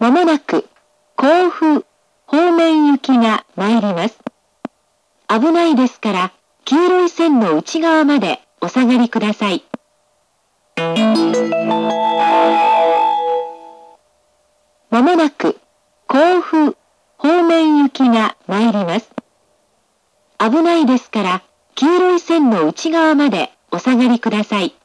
まもなく甲府方面行きが参ります。危ないですから黄色い線の内側までお下がりください。まもなく甲府方面行きが参ります。危ないですから黄色い線の内側までお下がりください。